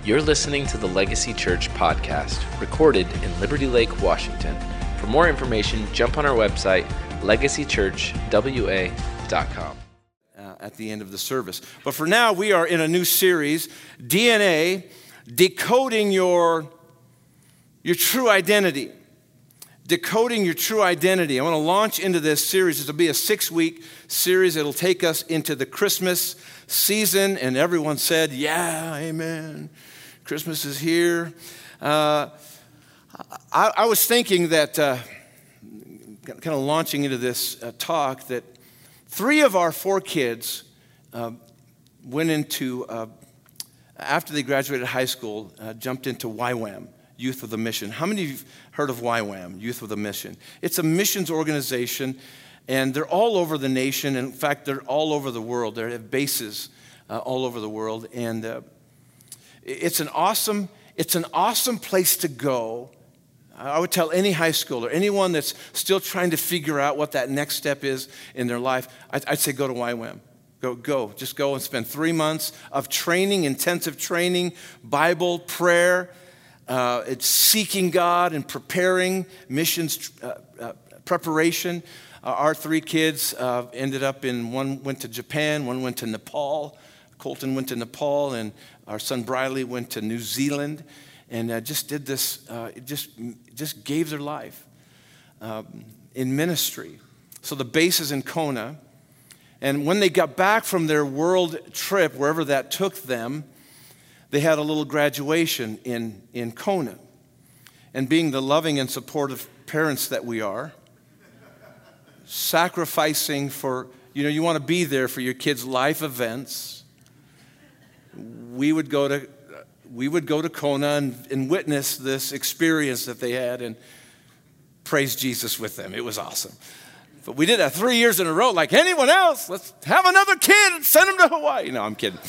You're listening to the Legacy Church podcast, recorded in Liberty Lake, Washington. For more information, jump on our website, legacychurchwa.com. At the end of the service. But for now, we are in a new series, DNA, Decoding Your True Identity. Decoding Your True Identity. I want to launch into this series. This will be a 6-week series. It'll take us into the Christmas season. And everyone said, yeah, amen. Christmas is here. I was thinking that, kind of launching into this talk, that 3 of our 4 kids went into, after they graduated high school, jumped into YWAM, Youth with a Mission. How many of you have heard of YWAM, Youth with a Mission? It's a missions organization, and they're all over the nation. In fact, they're all over the world. They have bases all over the world, and it's an awesome place to go. I would tell any high schooler, anyone that's still trying to figure out what that next step is in their life, I'd say go to YWAM. Just go and spend 3 months of training, intensive training, Bible, prayer. It's seeking God and preparing missions preparation. Our 3 kids ended up one went to Japan, one went to Nepal. Colton went to Nepal, and our son Briley went to New Zealand. And just did this, just gave their life in ministry. So the base is in Kona. And when they got back from their world trip, wherever that took them, they had a little graduation in Kona. And being the loving and supportive parents that we are, sacrificing for, you want to be there for your kids' life events. We would go to Kona and witness this experience that they had and praise Jesus with them. It was awesome. But we did that 3 years in a row, like anyone else. Let's have another kid and send him to Hawaii. No, I'm kidding.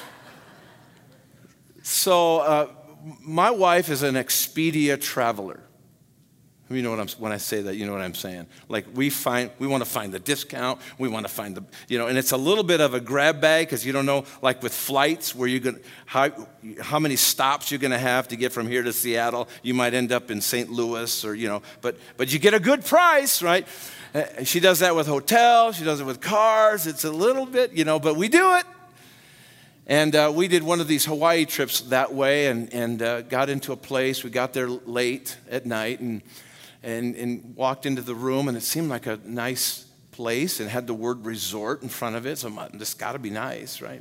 So my wife is an Expedia traveler. You know when I say that, you know what I'm saying. Like we want to find the discount. We want to find and it's a little bit of a grab bag because you don't know, like with flights, where how many stops you're going to have to get from here to Seattle. You might end up in St. Louis but you get a good price, right? She does that with hotels. She does it with cars. It's a little bit, but we do it. And we did one of these Hawaii trips that way and got into a place. We got there late at night and walked into the room, and it seemed like a nice place and had the word resort in front of it. So this got to be nice, right?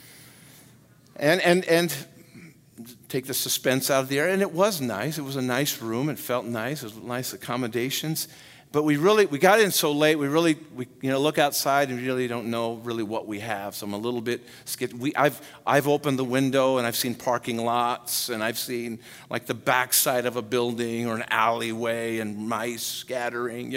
And take the suspense out of the air. And it was nice. It was a nice room. It felt nice. It was nice accommodations. But we got in so late. We look outside and we really don't know really what we have. So I'm a little bit scared. I've opened the window and I've seen parking lots and I've seen like the backside of a building or an alleyway and mice scattering.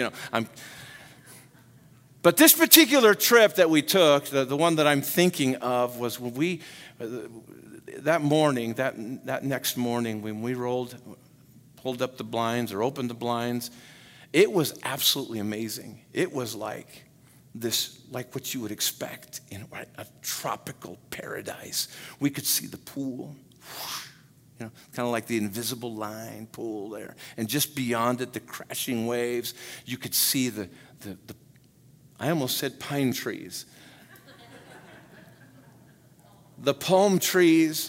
But this particular trip that we took, the one that I'm thinking of, was when that next morning when we pulled up the blinds or opened the blinds. It was absolutely amazing. It was like what you would expect in a tropical paradise. We could see the pool, kind of like the invisible line pool there. And just beyond it, the crashing waves. You could see the I almost said pine trees. The palm trees.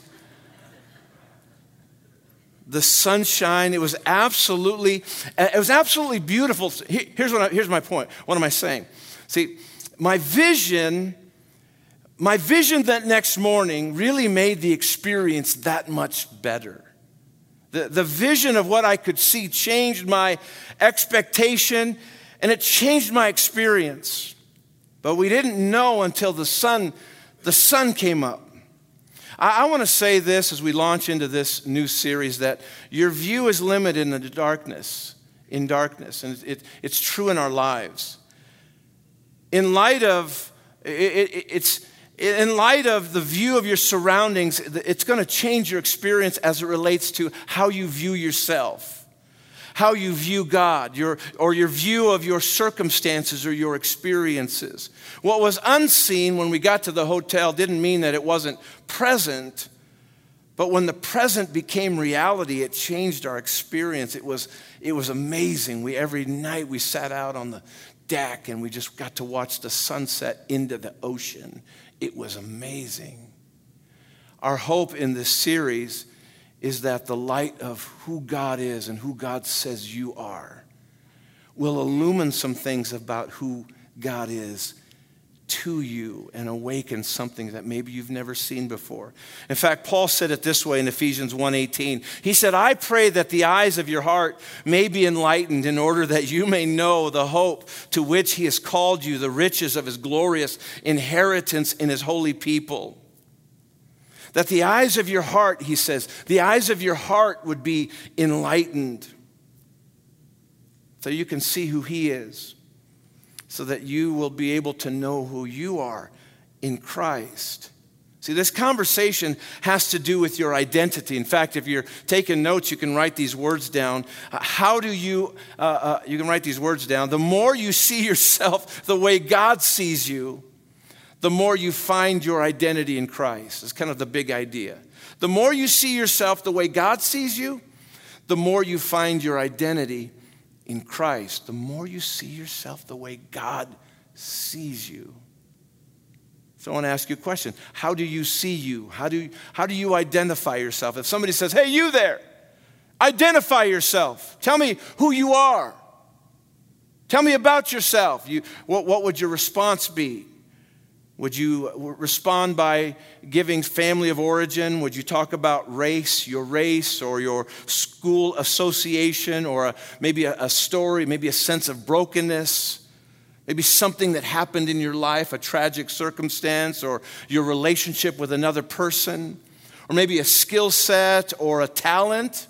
The sunshine, it was absolutely beautiful. Here's my point. What am I saying? See, my vision that next morning really made the experience that much better. The vision of what I could see changed my expectation, and it changed my experience. But we didn't know until the sun came up. I want to say this as we launch into this new series, that your view is limited in the darkness, and it's true in our lives. In light of the view of your surroundings, it's going to change your experience as it relates to how you view yourself. how you view God, your view of your circumstances or your experiences. What was unseen when we got to the hotel didn't mean that it wasn't present, But when the present became reality, it changed our experience. It was amazing. Every night we sat out on the deck and we just got to watch the sunset into the ocean. It was amazing. Our hope in this series is that the light of who God is and who God says you are will illumine some things about who God is to you and awaken something that maybe you've never seen before. In fact, Paul said it this way in Ephesians 1:18. He said, I pray that the eyes of your heart may be enlightened in order that you may know the hope to which he has called you, the riches of his glorious inheritance in his holy people. That the eyes of your heart, he says, the eyes of your heart would be enlightened so you can see who he is, so that you will be able to know who you are in Christ. See, this conversation has to do with your identity. In fact, if you're taking notes, you can write these words down. You can write these words down. The more you see yourself the way God sees you, the more you find your identity in Christ. It's kind of the big idea. The more you see yourself the way God sees you, the more you find your identity in Christ. The more you see yourself the way God sees you. So I want to ask you a question. How do you see you? How do you identify yourself? If somebody says, hey, you there, identify yourself. Tell me who you are. Tell me about yourself. What would your response be? Would you respond by giving family of origin? Would you talk about race or your school association, or maybe a story, maybe a sense of brokenness, maybe something that happened in your life, a tragic circumstance, or your relationship with another person, or maybe a skill set or a talent?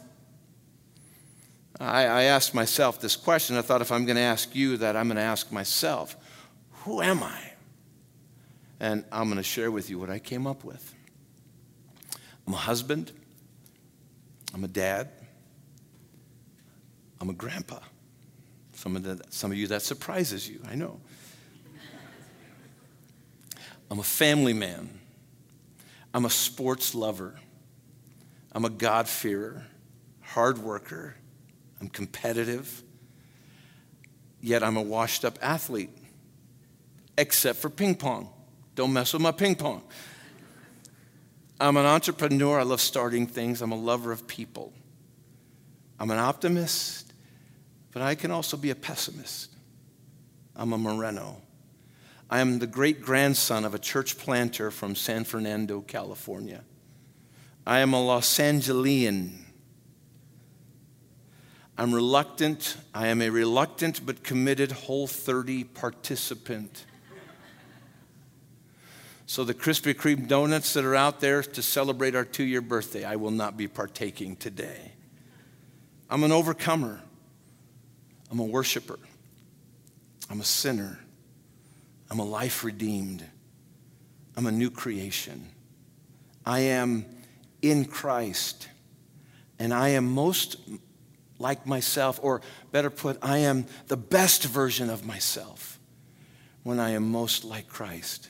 I asked myself this question. I thought if I'm going to ask you that, I'm going to ask myself, who am I? And I'm going to share with you what I came up with. I'm a husband. I'm a dad. I'm a grandpa. Some of you, that surprises you, I know. I'm a family man. I'm a sports lover. I'm a God-fearer, hard worker. I'm competitive. Yet I'm a washed-up athlete, except for ping pong. Don't mess with my ping pong. I'm an entrepreneur. I love starting things. I'm a lover of people. I'm an optimist, but I can also be a pessimist. I'm a Moreno. I am the great-grandson of a church planter from San Fernando, California. I am a Los Angelian. I'm reluctant. I am a reluctant but committed Whole30 participant. So the Krispy Kreme donuts that are out there to celebrate our 2-year birthday, I will not be partaking today. I'm an overcomer. I'm a worshiper. I'm a sinner. I'm a life redeemed. I'm a new creation. I am in Christ. And I am most like myself, or better put, I am the best version of myself when I am most like Christ.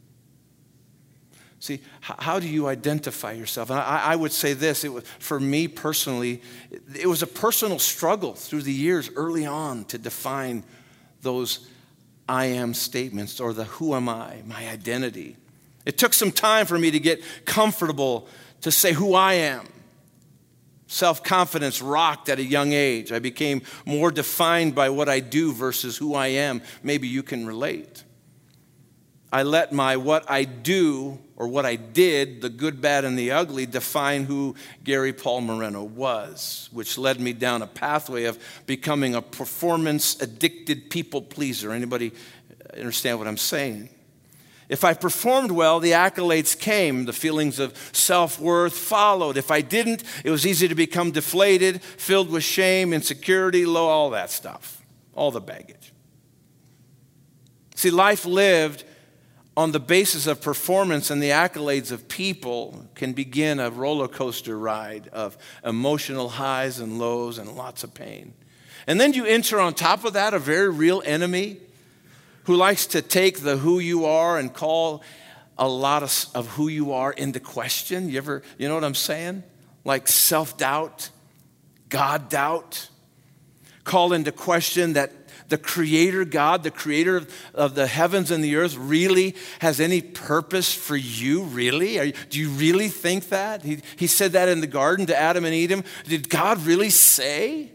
See, how do you identify yourself? And I would say this, for me personally, it was a personal struggle through the years early on to define those I am statements, or the who am I, my identity. It took some time for me to get comfortable to say who I am. Self-confidence rocked at a young age. I became more defined by what I do versus who I am. Maybe you can relate. I let my what I do or what I did, the good, bad, and the ugly, define who Gary Paul Moreno was, which led me down a pathway of becoming a performance-addicted people pleaser. Anybody understand what I'm saying? If I performed well, the accolades came. The feelings of self-worth followed. If I didn't, it was easy to become deflated, filled with shame, insecurity, all that stuff, all the baggage. See, life lived on the basis of performance and the accolades of people can begin a roller coaster ride of emotional highs and lows and lots of pain. And then you enter on top of that a very real enemy who likes to take the who you are and call a lot of who you are into question? You know what I'm saying? Like self-doubt, God doubt. Call into question that the Creator God, the Creator of the heavens and the earth, really has any purpose for you, really? Do you really think that? He said that in the garden to Adam and Eve. Did God really say?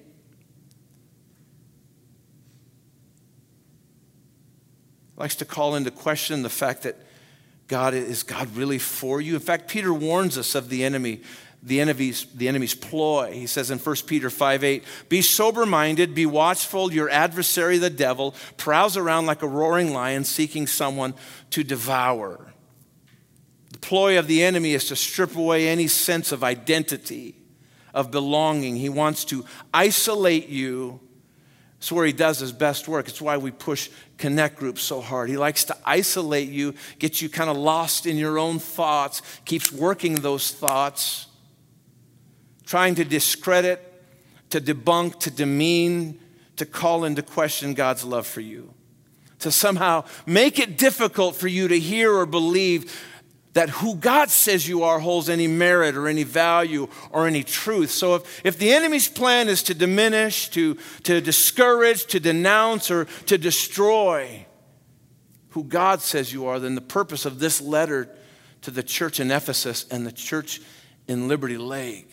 Likes to call into question the fact that is God really for you? In fact, Peter warns us of the enemy's ploy. He says in 1 Peter 5:8, be sober-minded, be watchful. Your adversary, the devil, prowls around like a roaring lion seeking someone to devour. The ploy of the enemy is to strip away any sense of identity, of belonging. He wants to isolate you. It's where he does his best work. It's why we push connect groups so hard. He likes to isolate you, get you kind of lost in your own thoughts, keeps working those thoughts, trying to discredit, to debunk, to demean, to call into question God's love for you, to somehow make it difficult for you to hear or believe that who God says you are holds any merit or any value or any truth. So if the enemy's plan is to diminish, to discourage, to denounce, or to destroy who God says you are, then the purpose of this letter to the church in Ephesus and the church in Liberty Lake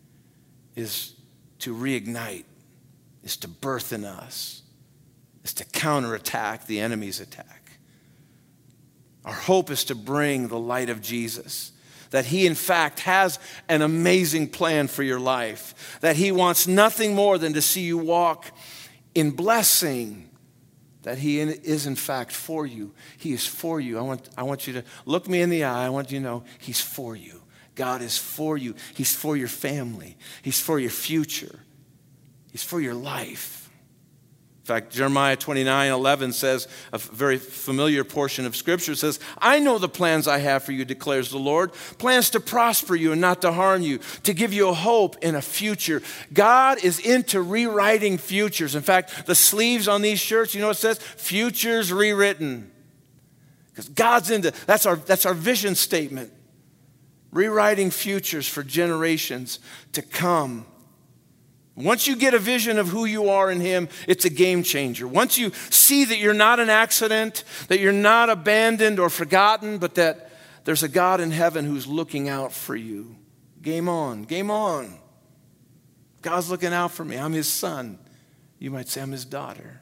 is to reignite, is to birth in us, is to counterattack the enemy's attack. Our hope is to bring the light of Jesus, that he in fact has an amazing plan for your life, that he wants nothing more than to see you walk in blessing, that he is in fact for you. He is for you. I want you to look me in the eye. I want you to know he's for you. God is for you. He's for your family. He's for your future. He's for your life. In fact, Jeremiah 29:11 says, a very familiar portion of Scripture says, I know the plans I have for you, declares the Lord, plans to prosper you and not to harm you, to give you a hope in a future. God is into rewriting futures. In fact, the sleeves on these shirts, you know what it says? Futures rewritten. Because God's into, that's our vision statement. Rewriting futures for generations to come. Once you get a vision of who you are in him, it's a game changer. Once you see that you're not an accident, that you're not abandoned or forgotten, but that there's a God in heaven who's looking out for you. Game on, game on. God's looking out for me. I'm his son. You might say I'm his daughter.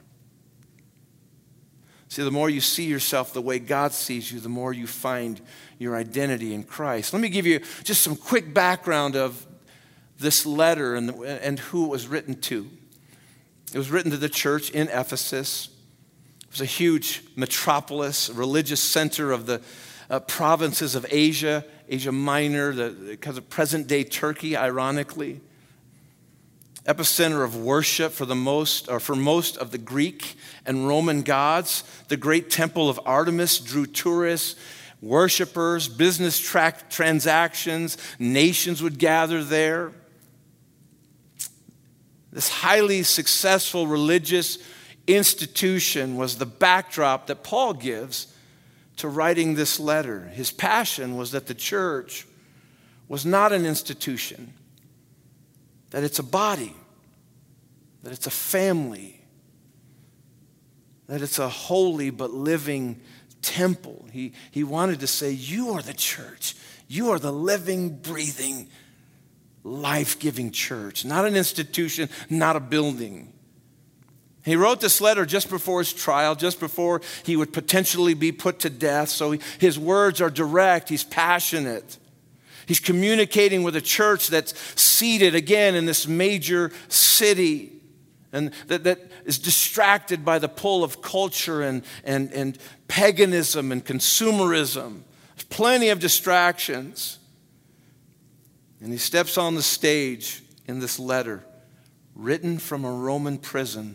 See, the more you see yourself the way God sees you, the more you find your identity in Christ. Let me give you just some quick background of this letter and who it was written to. It was written to the church in Ephesus. It was a huge metropolis, a religious center of the provinces of Asia Minor, because of present-day Turkey, ironically. Epicenter of worship for most of the Greek and Roman gods. The great temple of Artemis drew tourists, worshipers, business transactions. Nations would gather there. This highly successful religious institution was the backdrop that Paul gives to writing this letter. His passion was that the church was not an institution, that it's a body, that it's a family, that it's a holy but living temple. He wanted to say, you are the church. You are the living, breathing, life-giving church, not an institution, not a building. He wrote this letter just before his trial, just before he would potentially be put to death. So his words are direct. He's passionate. He's communicating with a church that's seated again in this major city and that is distracted by the pull of culture and paganism and consumerism. There's plenty of distractions. And he steps on the stage in this letter, written from a Roman prison.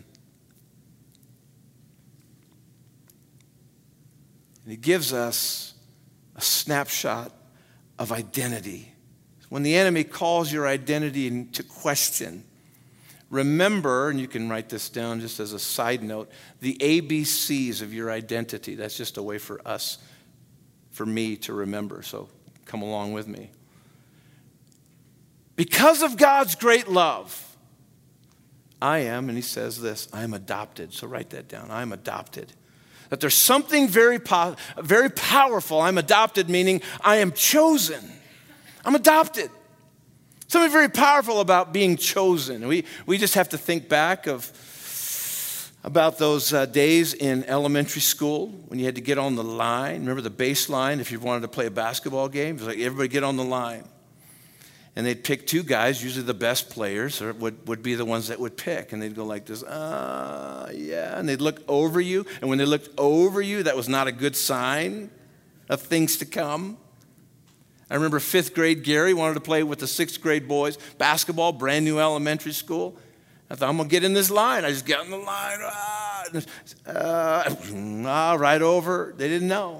And he gives us a snapshot of identity. When the enemy calls your identity into question, remember, and you can write this down just as a side note, the ABCs of your identity. That's just a way for us for me to remember. So come along with me. Because of God's great love, I am, and he says this, I am adopted. So write that down. I am adopted. That there's something very powerful. I'm adopted, meaning I am chosen. I'm adopted. Something very powerful about being chosen. We just have to think back about those days in elementary school when you had to get on the line. Remember the baseline if you wanted to play a basketball game? It was like everybody get on the line. And they'd pick two guys, usually the best players, or would be the ones that would pick. And they'd go like this, yeah. And they'd look over you. And when they looked over you, that was not a good sign of things to come. I remember 5th grade Gary wanted to play with the 6th grade boys, basketball, brand new elementary school. I thought, I'm going to get in this line. I just got in the line. Right over. They didn't know.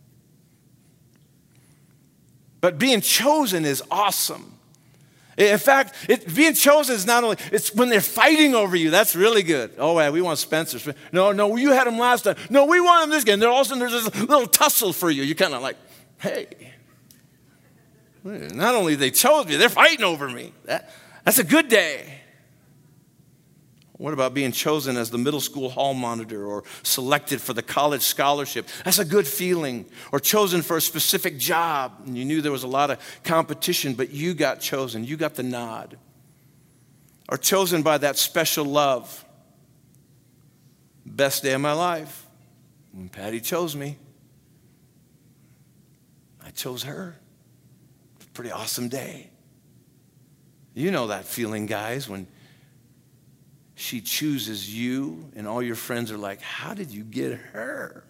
But being chosen is awesome. In fact, being chosen is not only, it's when they're fighting over you. That's really good. Oh, yeah, we want Spencer. No, you had him last time. No, we want him this game. All of a sudden, there's this little tussle for you. You're kind of like, hey. Not only they chose me, they're fighting over me. That's a good day. What about being chosen as the middle school hall monitor or selected for the college scholarship? That's a good feeling. Or chosen for a specific job. And you knew there was a lot of competition, but you got chosen. You got the nod. Or chosen by that special love. Best day of my life. When Patty chose me. I chose her. It's a pretty awesome day. You know that feeling, guys, when she chooses you, and all your friends are like, how did you get her?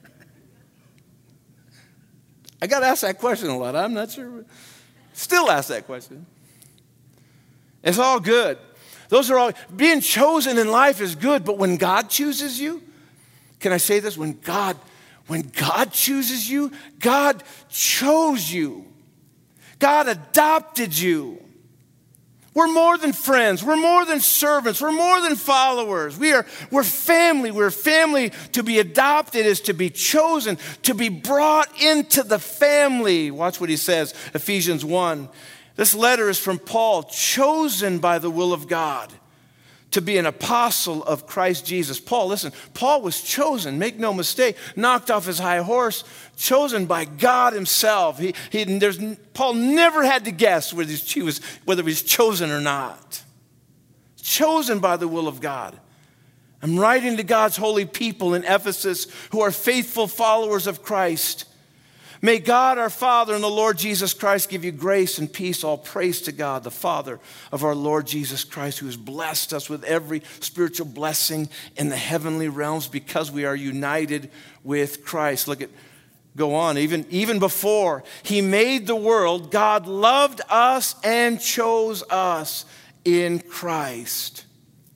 I got to ask that question a lot. I'm not sure. Still ask that question. It's all good. Those are all, being chosen in life is good, but when God chooses you, can I say this? When God chooses you, God chose you. God adopted you. We're more than friends. We're more than servants. We're more than followers. We're family. We're family. To be adopted is to be chosen, to be brought into the family. Watch what he says, Ephesians 1. This letter is from Paul, chosen by the will of God to be an apostle of Christ Jesus. Paul, listen, Paul was chosen, make no mistake, knocked off his high horse, chosen by God himself. Paul never had to guess whether he was chosen or not. Chosen by the will of God. I'm writing to God's holy people in Ephesus who are faithful followers of Christ. May God our Father and the Lord Jesus Christ give you grace and peace. All praise to God, the Father of our Lord Jesus Christ, who has blessed us with every spiritual blessing in the heavenly realms because we are united with Christ. Go on. Even before he made the world, God loved us and chose us in Christ.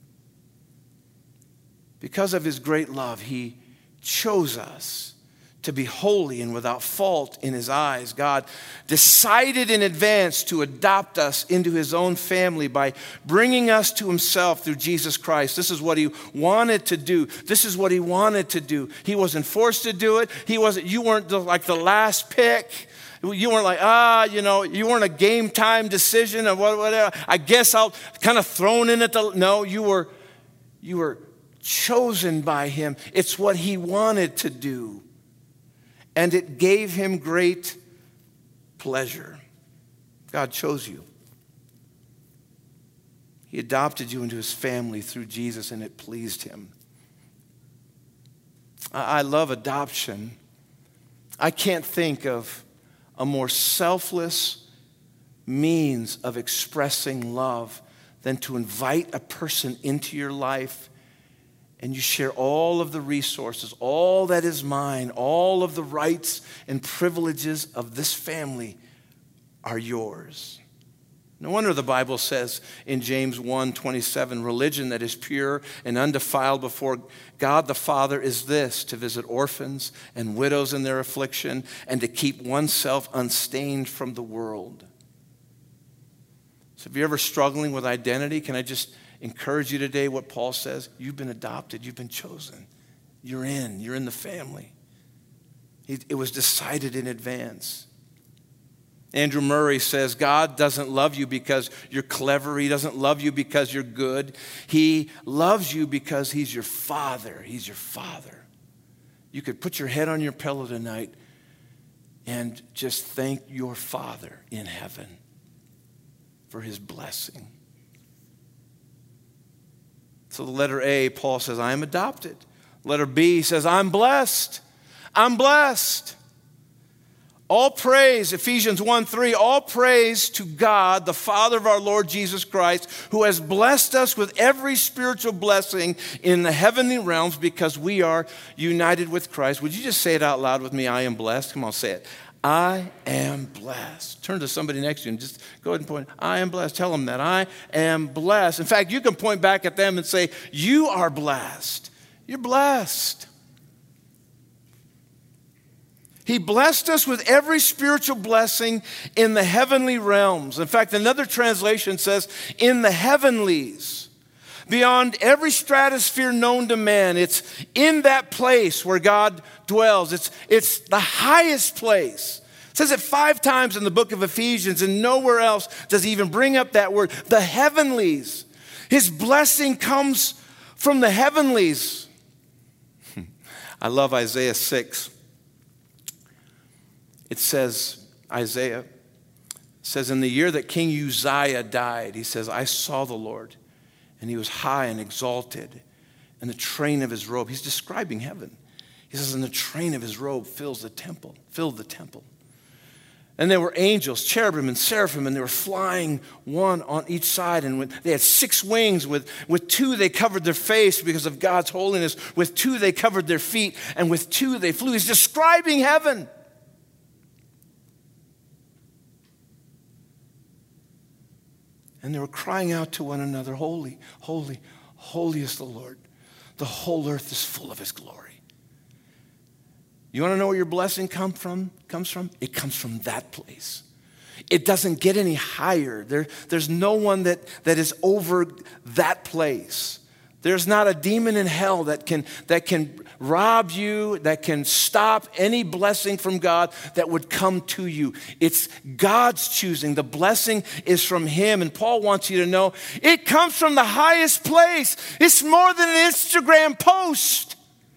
Because of his great love, he chose us to be holy and without fault in his eyes. God decided in advance to adopt us into his own family by bringing us to himself through Jesus Christ. This is what he wanted to do. This is what he wanted to do. He wasn't forced to do it. You weren't like the last pick. You weren't like, you weren't a game time decision or whatever. I guess I'll kind of thrown in at the, no, you were chosen by him. It's what he wanted to do. And it gave him great pleasure. God chose you. He adopted you into his family through Jesus, and it pleased him. I love adoption. I can't think of a more selfless means of expressing love than to invite a person into your life and you share all of the resources, all that is mine, all of the rights and privileges of this family are yours. No wonder the Bible says in James 1:27, religion that is pure and undefiled before God the Father is this, to visit orphans and widows in their affliction and to keep oneself unstained from the world. So if you're ever struggling with identity, can I just encourage you today what Paul says? You've been adopted. You've been chosen. You're in the family. It was decided in advance. Andrew Murray says, God doesn't love you because you're clever. He doesn't love you because you're good. He loves you because he's your Father. He's your Father. You could put your head on your pillow tonight and just thank your Father in heaven for his blessing. So the letter A, Paul says, I am adopted. Letter B says, I'm blessed. I'm blessed. All praise, Ephesians 1:3, all praise to God, the Father of our Lord Jesus Christ, who has blessed us with every spiritual blessing in the heavenly realms because we are united with Christ. Would you just say it out loud with me? I am blessed. Come on, say it. I am blessed. Turn to somebody next to you and just go ahead and point. I am blessed. Tell them that. I am blessed. In fact, you can point back at them and say, you are blessed. You're blessed. He blessed us with every spiritual blessing in the heavenly realms. In fact, another translation says, in the heavenlies, beyond every stratosphere known to man. It's in that place where God dwells. It's the highest place. It says it 5 times in the book of Ephesians, and nowhere else does he even bring up that word. The heavenlies. His blessing comes from the heavenlies. I love Isaiah 6. It says, Isaiah says, in the year that King Uzziah died, he says, I saw the Lord, and he was high and exalted, and the train of his robe. He's describing heaven. He says, and the train of his robe filled the temple. And there were angels, cherubim and seraphim, and they were flying one on each side. And they had 6 wings. With 2 they covered their face because of God's holiness. With 2 they covered their feet, and with 2 they flew. He's describing heaven. And they were crying out to one another, holy, holy, holy is the Lord. The whole earth is full of his glory. You want to know where your blessing comes from? It comes from that place. It doesn't get any higher. There's no one that is over that place. There's not a demon in hell that can rob you, that can stop any blessing from God that would come to you. It's God's choosing. The blessing is from him. And Paul wants you to know it comes from the highest place. It's more than an Instagram post.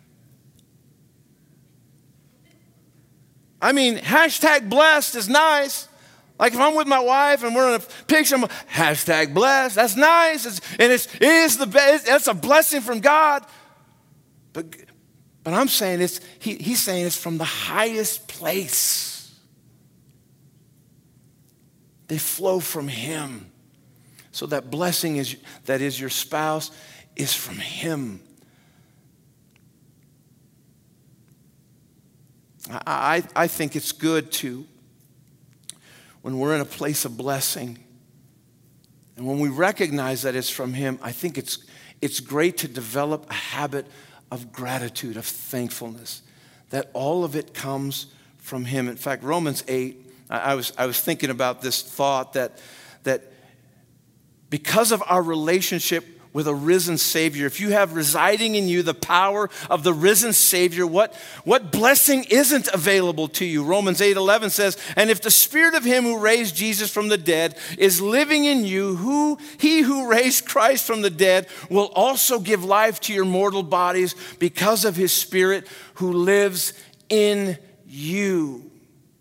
I mean, hashtag blessed is nice. Like if I'm with my wife and we're in a picture, I'm hashtag blessed. That's nice. It is the best. That's a blessing from God. But I'm saying he's saying it's from the highest place. They flow from him. So that blessing that is your spouse is from him. I think it's good to, when we're in a place of blessing, and when we recognize that it's from him, I think it's great to develop a habit of gratitude, of thankfulness, that all of it comes from him. In fact, Romans 8, I was thinking about this thought that because of our relationship with a risen Savior, if you have residing in you the power of the risen Savior, what blessing isn't available to you? Romans 8:11 says, and if the Spirit of him who raised Jesus from the dead is living in you, he who raised Christ from the dead will also give life to your mortal bodies because of his Spirit who lives in you.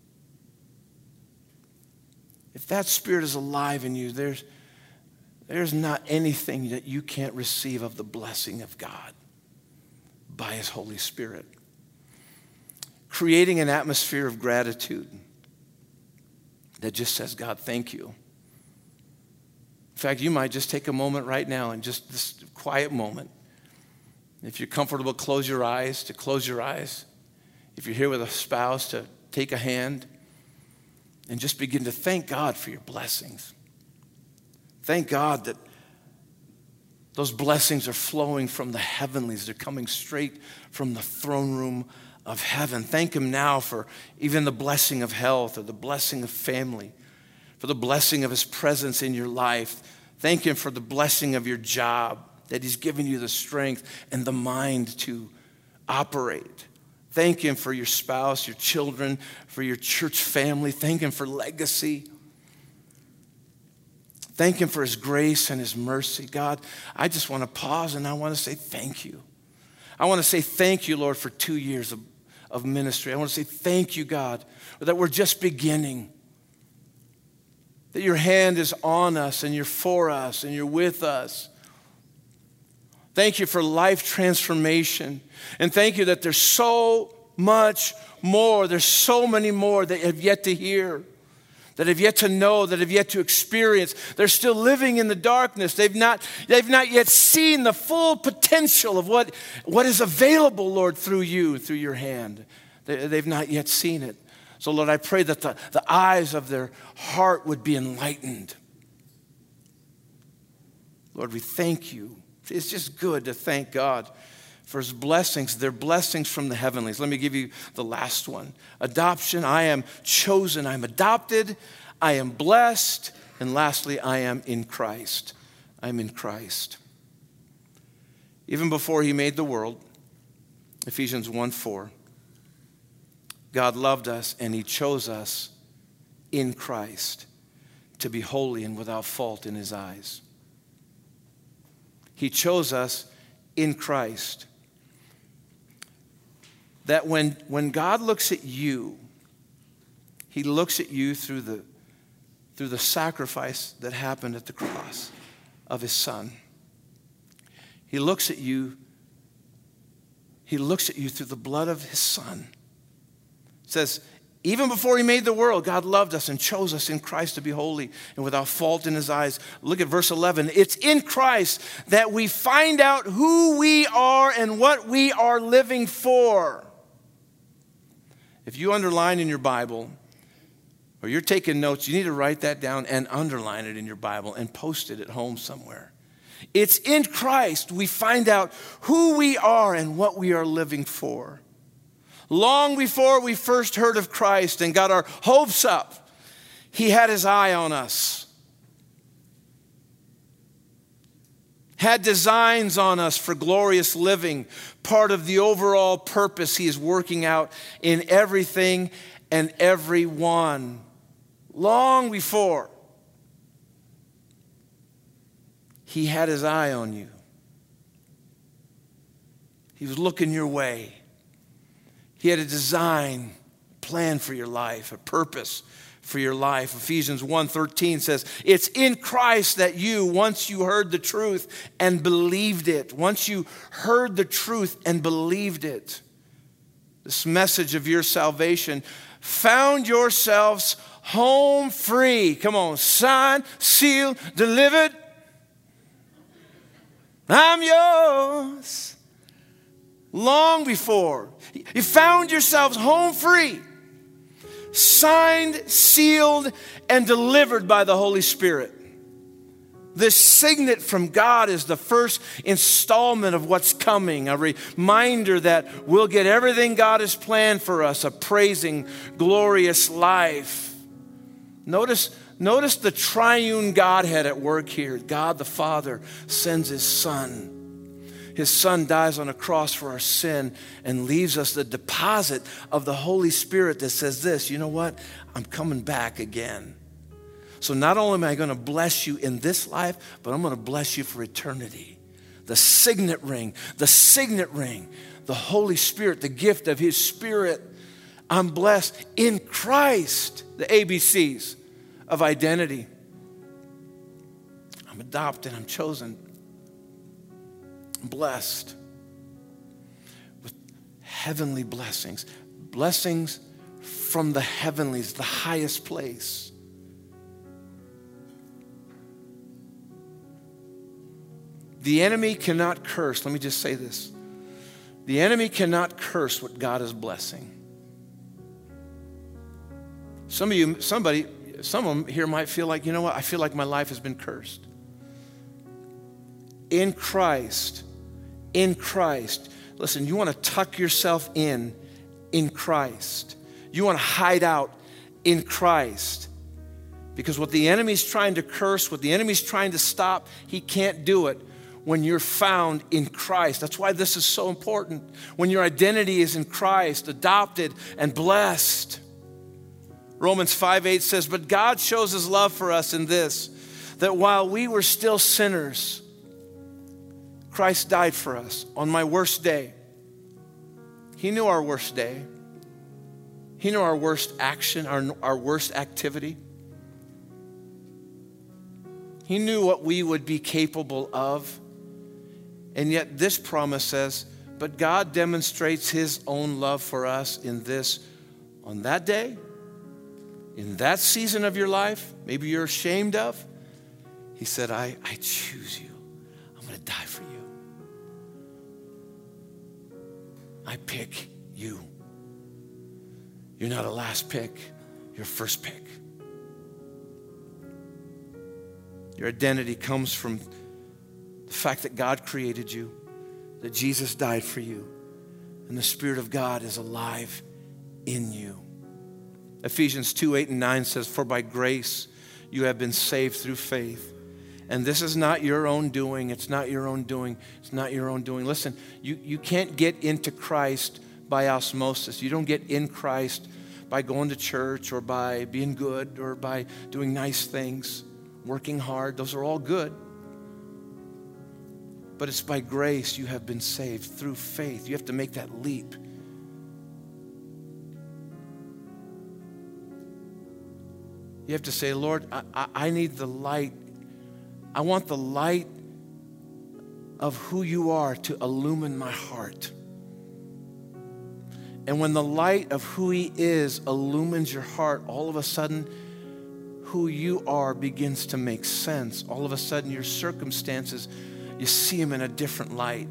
If that Spirit is alive in you, there's not anything that you can't receive of the blessing of God by his Holy Spirit. Creating an atmosphere of gratitude that just says, God, thank you. In fact, you might just take a moment right now and just this quiet moment. If you're comfortable, close your eyes. If you're here with a spouse, to take a hand and just begin to thank God for your blessings. Thank God that those blessings are flowing from the heavenlies. They're coming straight from the throne room of heaven. Thank him now for even the blessing of health or the blessing of family, for the blessing of his presence in your life. Thank him for the blessing of your job, that he's given you the strength and the mind to operate. Thank him for your spouse, your children, for your church family. Thank him for legacy. Thank him for his grace and his mercy. God, I just want to pause and I want to say thank you. I want to say thank you, Lord, for 2 years of ministry. I want to say thank you, God, that we're just beginning. That your hand is on us and you're for us and you're with us. Thank you for life transformation. And thank you that there's so much more. There's so many more that have yet to hear, that have yet to know, that have yet to experience. They're still living in the darkness. They've not yet seen the full potential of what is available, Lord, through you, through your hand. They've not yet seen it. So, Lord, I pray that the eyes of their heart would be enlightened. Lord, we thank you. It's just good to thank God for his blessings. They're blessings from the heavenlies. Let me give you the last one. Adoption. I am chosen. I'm adopted. I am blessed. And lastly, I am in Christ. I'm in Christ. Even before he made the world, Ephesians 1:4, God loved us and he chose us in Christ to be holy and without fault in his eyes. He chose us in Christ. That when God looks at you, he looks at you through the sacrifice that happened at the cross of his son. He looks at you through the blood of his son. It says, even before he made the world, God loved us and chose us in Christ to be holy and without fault in his eyes. Look at verse 11. It's in Christ that we find out who we are and what we are living for. If you underline in your Bible, or you're taking notes, you need to write that down and underline it in your Bible and post it at home somewhere. It's in Christ we find out who we are and what we are living for. Long before we first heard of Christ and got our hopes up, he had his eye on us. Had designs on us for glorious living, part of the overall purpose he is working out in everything and everyone. Long before, he had his eye on you. He was looking your way. He had a design, plan for your life, a purpose for your life. Ephesians 1:13 says, it's in Christ that you, once you heard the truth and believed it, once you heard the truth and believed it, this message of your salvation, found yourselves home free. Come on, signed, sealed, delivered. I'm yours. Long before, you found yourselves home free, signed, sealed, and delivered by the Holy Spirit. This signet from God is the first installment of what's coming, a reminder that we'll get everything God has planned for us, a praising, glorious life. Notice the triune Godhead at work here. God the Father sends his Son. His Son dies on a cross for our sin and leaves us the deposit of the Holy Spirit that says this, you know what? I'm coming back again. So not only am I going to bless you in this life, but I'm going to bless you for eternity. The signet ring, the Holy Spirit, the gift of his Spirit. I'm blessed in Christ, the ABCs of identity. I'm adopted, I'm chosen. Blessed with heavenly blessings. Blessings from the heavenlies, the highest place. The enemy cannot curse. Let me just say this. The enemy cannot curse what God is blessing. Some of them here might feel like, you know what? I feel like my life has been cursed. In Christ, listen, you want to tuck yourself in Christ. You want to hide out in Christ. Because what the enemy's trying to curse, what the enemy's trying to stop, he can't do it when you're found in Christ. That's why this is so important. When your identity is in Christ, adopted and blessed. Romans 5:8 says, but God shows his love for us in this, that while we were still sinners, Christ died for us on my worst day. He knew our worst day. He knew our worst action, our worst activity. He knew what we would be capable of. And yet this promise says, but God demonstrates his own love for us in this, on that day, in that season of your life, maybe you're ashamed of. He said, I choose you. I'm going to die for you. I pick you. You're not a last pick, you're a first pick. Your identity comes from the fact that God created you, that Jesus died for you, and the Spirit of God is alive in you. Ephesians 2:8-9 says, for by grace you have been saved through faith. And this is not your own doing. It's not your own doing. It's not your own doing. Listen, you can't get into Christ by osmosis. You don't get in Christ by going to church or by being good or by doing nice things, working hard. Those are all good. But it's by grace you have been saved through faith. You have to make that leap. You have to say, Lord, I need the light. I want the light of who you are to illumine my heart. And when the light of who he is illumines your heart, all of a sudden, who you are begins to make sense. All of a sudden, your circumstances, you see them in a different light.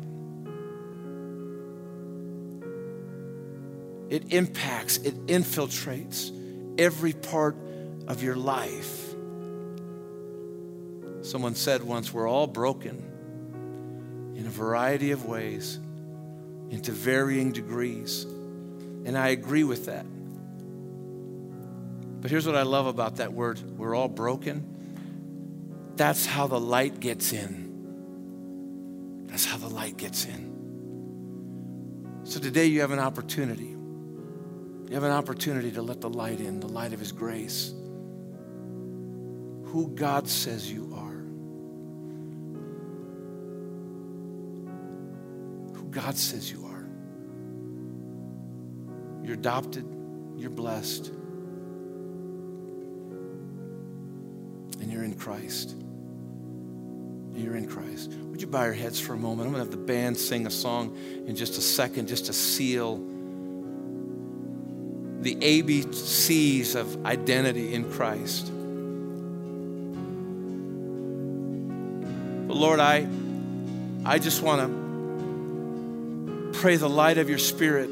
It impacts, it infiltrates every part of your life. Someone said once, we're all broken in a variety of ways, into varying degrees. And I agree with that. But here's what I love about that word, we're all broken. That's how the light gets in. That's how the light gets in. So today you have an opportunity. You have an opportunity to let the light in, the light of his grace. Who God says you are. Who God says you are. You're adopted, you're blessed, and you're in Christ. You're in Christ. Would you bow your heads for a moment? I'm going to have the band sing a song in just a second, just to seal the ABCs of identity in Christ. But Lord, I just want to pray the light of your Spirit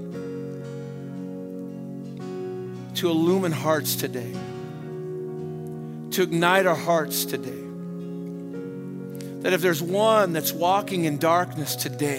to illumine hearts today, to ignite our hearts today. That if there's one that's walking in darkness today,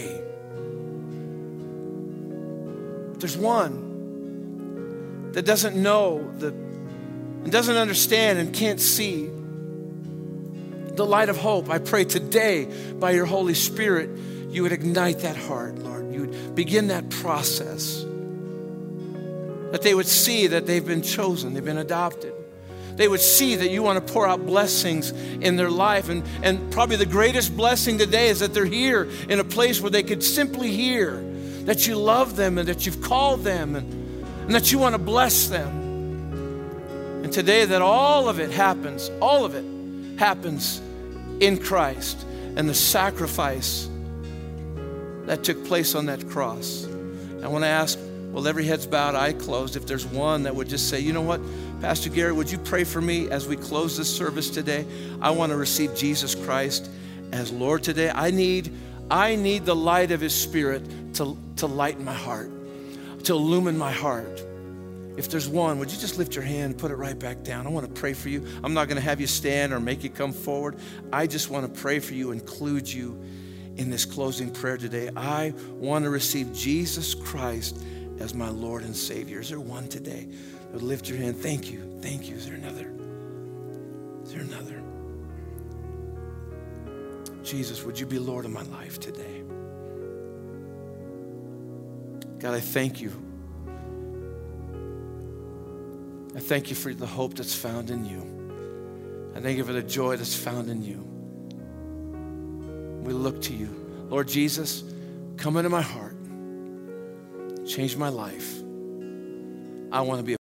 if there's one that doesn't know and doesn't understand and can't see the light of hope, I pray today by your Holy Spirit, you would ignite that heart, Lord. You would begin that process. That they would see that they've been chosen, they've been adopted. They would see that you want to pour out blessings in their life. And probably the greatest blessing today is that they're here in a place where they could simply hear that you love them and that you've called them and that you want to bless them. And today that all of it happens in Christ and the sacrifice that took place on that cross. I want to ask, well, every head's bowed, eye closed, if there's one that would just say, you know what, Pastor Gary, would you pray for me as we close this service today? I want to receive Jesus Christ as Lord today. I need the light of his Spirit to lighten my heart, to illumine my heart. If there's one, would you just lift your hand and put it right back down? I want to pray for you. I'm not going to have you stand or make you come forward. I just want to pray for you, include you in this closing prayer today. I want to receive Jesus Christ as my Lord and Savior. Is there one today that would lift your hand? Thank you. Thank you. Is there another? Is there another? Jesus, would you be Lord of my life today? God, I thank you. I thank you for the hope that's found in you. I thank you for the joy that's found in you. We look to you. Lord Jesus, come into my heart. Change my life. I want to be